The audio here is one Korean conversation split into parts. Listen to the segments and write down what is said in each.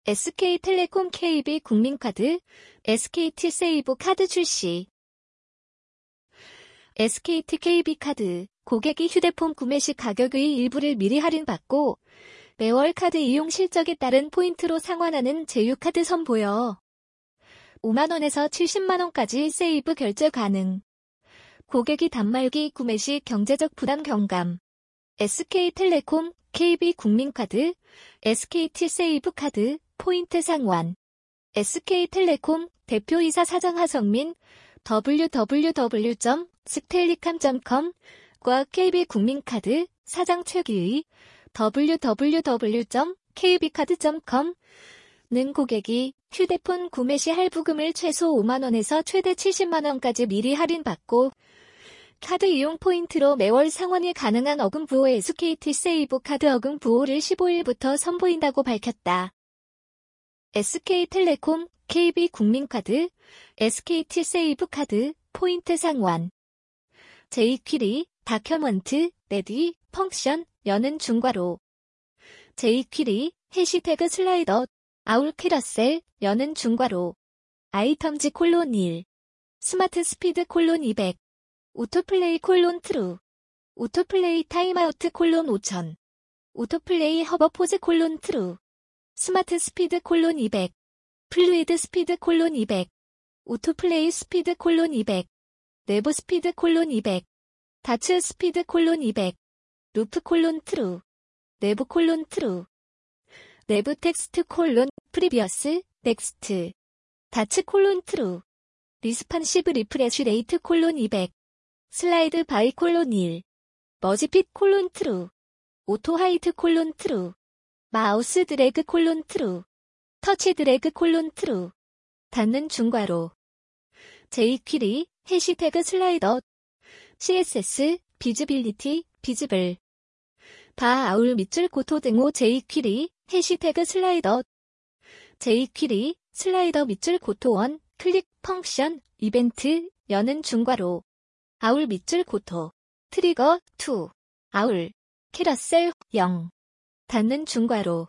SK텔레콤 KB국민카드, SKT세이브 카드 출시. SKT KB카드, 고객이 휴대폰 구매 시 가격의 일부를 미리 할인받고 매월 카드 이용 실적에 따른 포인트로 상환하는 제휴카드 선보여 5만원에서 70만원까지 세이브 결제 가능. 고객이 단말기 구매 시 경제적 부담 경감. SK텔레콤 KB국민카드, SKT세이브 카드, 포인트 상환. SK텔레콤 대표이사 사장 하성민, www.stellicam.com과 KB국민카드 사장 최기의, www.kbcard.com는 고객이 휴대폰 구매 시 할부금을 최소 5만원에서 최대 70만원까지 미리 할인받고 카드 이용 포인트로 매월 상환이 가능한 어금부호 SKT세이브 카드 어금부호를 15일부터 선보인다고 밝혔다. SK텔레콤 KB국민카드, SKT세이브 카드, 포인트 상환. jQuery, 다큐먼트, 레디, 펑션, 여는 중괄호. jQuery, 해시태그 슬라이더, 아울 캐러셀, 여는 중괄호. 아이템즈 콜론 1. 스마트 스피드 콜론 200. 오토플레이 콜론 트루. 오토플레이 타임아우트 콜론 5000. 오토플레이 허버포즈 콜론 트루. 스마트 스피드 콜론 200. 플루이드 스피드 콜론 200. 오토플레이 스피드 콜론 200. 내부 스피드 콜론 200. 다츠 스피드 콜론 200. 루프 콜론 트루. 내부 콜론 트루. 내부 텍스트 콜론 프리비어스 넥스트. 다츠 콜론 트루. 리스판시브 리프레쉬 레이트 콜론 200. 슬라이드 바이 콜론 1. 머지핏 콜론 트루. 오토 하이트 콜론 트루. 마우스 드래그 콜론 트루. 터치 드래그 콜론 트루. 닫는 중괄호. jQuery, 해시태그 슬라이더. CSS, 비즈빌리티, 비즈블. 바 아울 밑줄 고토 등호 jQuery, 해시태그 슬라이더. jQuery, 슬라이더 밑줄 고토 1, 클릭, 펑션, 이벤트, 여는 중괄호. 아울 밑줄 고토. 트리거, 2. 아울. 캐러셀, 0. 닫는 중괄호.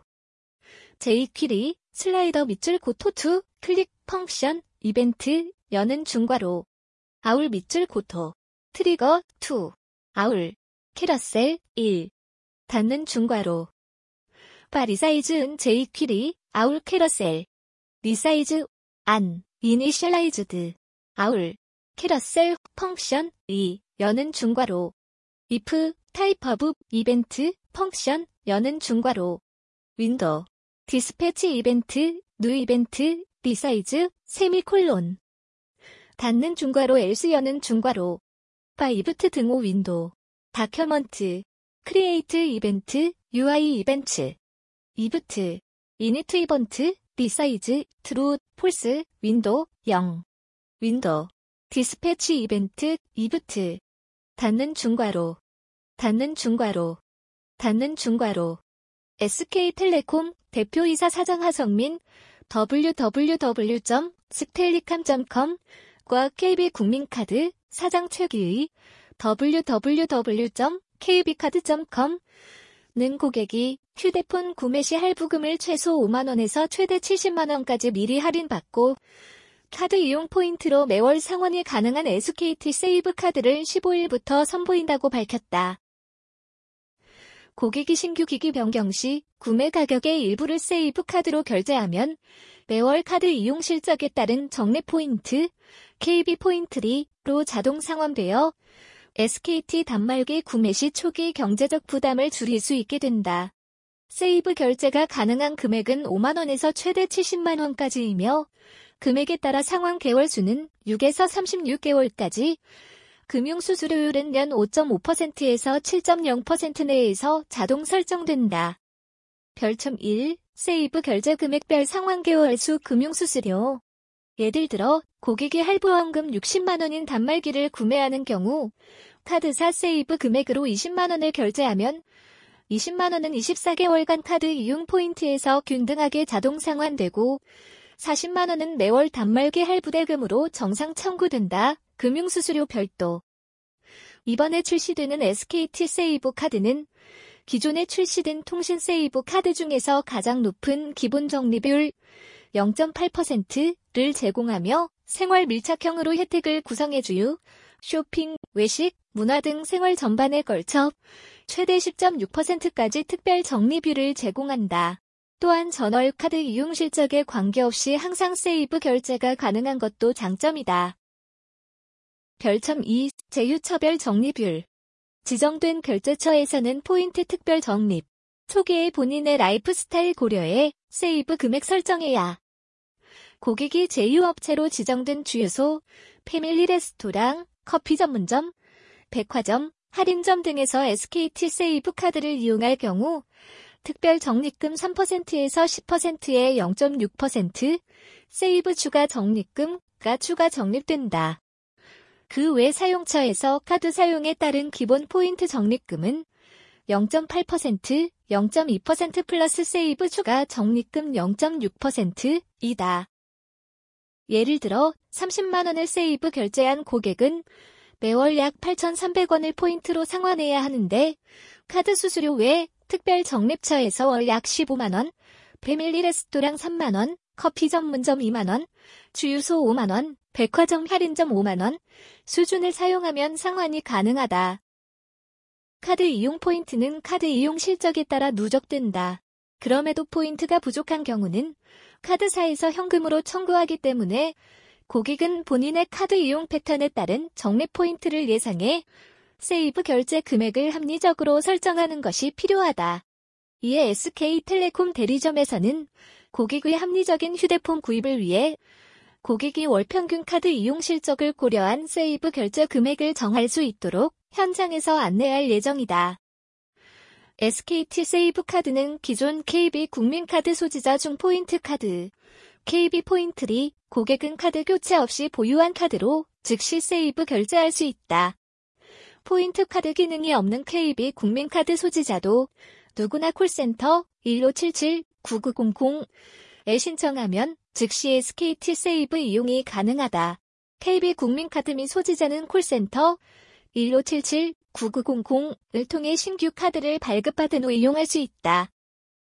jQuery, 슬라이더 밑줄 고토 2, 클릭, 펑션, 이벤트, 여는 중괄호. 아울 밑줄 고토. 트리거, 2. 아울. 캐러셀, 1. 닫는 중괄호. 바 리사이즈은 jQuery, 아울 캐러셀. 리사이즈, 안, 이니셜라이즈드. 아울. 캐러셀, 펑션, 2. 여는 중괄호. if, 타입 오브, 이벤트, 펑션, 여는 중괄호. 윈도우. 디스패치 이벤트, 뉴 이벤트, 리사이즈, 세미콜론. 닫는 중괄호 else 여는 중괄호. 바 이브트 등호 윈도우. 다큐먼트. 크리에이트 이벤트, UI 이벤트. 이브트. 이니트 이벤트, 리사이즈, 트루, 폴스, 윈도우, 0. 윈도우. 디스패치 이벤트, 이브트. 닫는 중괄호. 닫는 중괄호. 닫는 중괄호. SK텔레콤 대표이사 사장 하성민, www.stellicam.com과 KB국민카드 사장 최기의, www.kbcard.com는 고객이 휴대폰 구매 시 할부금을 최소 5만원에서 최대 70만원까지 미리 할인받고 카드 이용 포인트로 매월 상환이 가능한 SKT세이브 카드를 15일부터 선보인다고 밝혔다. 고객이 신규 기기 변경 시 구매 가격의 일부를 세이브 카드로 결제하면 매월 카드 이용 실적에 따른 적립 포인트, KB 포인트리로 자동 상환되어 SKT 단말기 구매 시 초기 경제적 부담을 줄일 수 있게 된다. 세이브 결제가 가능한 금액은 5만원에서 최대 70만원까지이며 금액에 따라 상환 개월 수는 6에서 36개월까지, 금융수수료율은 연 5.5%에서 7.0% 내에서 자동 설정된다. 별첨 1. 세이브 결제 금액별 상환 개월 수 금융수수료. 예를 들어 고객이 할부원금 60만원인 단말기를 구매하는 경우 카드사 세이브 금액으로 20만원을 결제하면 20만원은 24개월간 카드 이용 포인트에서 균등하게 자동 상환되고 40만원은 매월 단말기 할부대금으로 정상 청구된다. 금융수수료 별도. 이번에 출시되는 SKT세이브 카드는 기존에 출시된 통신 세이브 카드 중에서 가장 높은 기본 적립율 0.8%를 제공하며 생활 밀착형으로 혜택을 구성해주유, 쇼핑, 외식, 문화 등 생활 전반에 걸쳐 최대 10.6%까지 특별 적립율을 제공한다. 또한 전월 카드 이용 실적에 관계없이 항상 세이브 결제가 가능한 것도 장점이다. 별점 2. 제휴처별 적립율. 지정된 결제처에서는 포인트 특별 적립. 초기에 본인의 라이프 스타일 고려해 세이브 금액 설정해야. 고객이 제휴업체로 지정된 주유소, 패밀리 레스토랑, 커피 전문점, 백화점, 할인점 등에서 SKT 세이브 카드를 이용할 경우 특별 적립금 3%에서 10%의 0.6% 세이브 추가 적립금가 추가 적립된다. 그 외 사용처에서 카드 사용에 따른 기본 포인트 적립금은 0.8%, 0.2% 플러스 세이브 추가 적립금 0.6%이다. 예를 들어 30만 원을 세이브 결제한 고객은 매월 약 8,300원을 포인트로 상환해야 하는데 카드 수수료 외 특별 적립처에서 월 약 15만 원, 패밀리 레스토랑 3만 원, 커피 전문점 2만 원, 주유소 5만 원, 백화점 할인점 5만 원 수준을 사용하면 상환이 가능하다. 카드 이용 포인트는 카드 이용 실적에 따라 누적된다. 그럼에도 포인트가 부족한 경우는 카드사에서 현금으로 청구하기 때문에 고객은 본인의 카드 이용 패턴에 따른 적립 포인트를 예상해 세이브 결제 금액을 합리적으로 설정하는 것이 필요하다. 이에 SK텔레콤 대리점에서는 고객의 합리적인 휴대폰 구입을 위해 고객이 월 평균 카드 이용 실적을 고려한 세이브 결제 금액을 정할 수 있도록 현장에서 안내할 예정이다. SKT 세이브 카드는 기존 KB 국민카드 소지자 중 포인트 카드, KB 포인트리, 고객은 카드 교체 없이 보유한 카드로 즉시 세이브 결제할 수 있다. 포인트 카드 기능이 없는 KB 국민카드 소지자도 누구나 콜센터 1577-9900에 신청하면 즉시 SKT 세이브 이용이 가능하다. KB 국민카드 및 소지자는 콜센터 1577-9900을 통해 신규 카드를 발급받은 후 이용할 수 있다.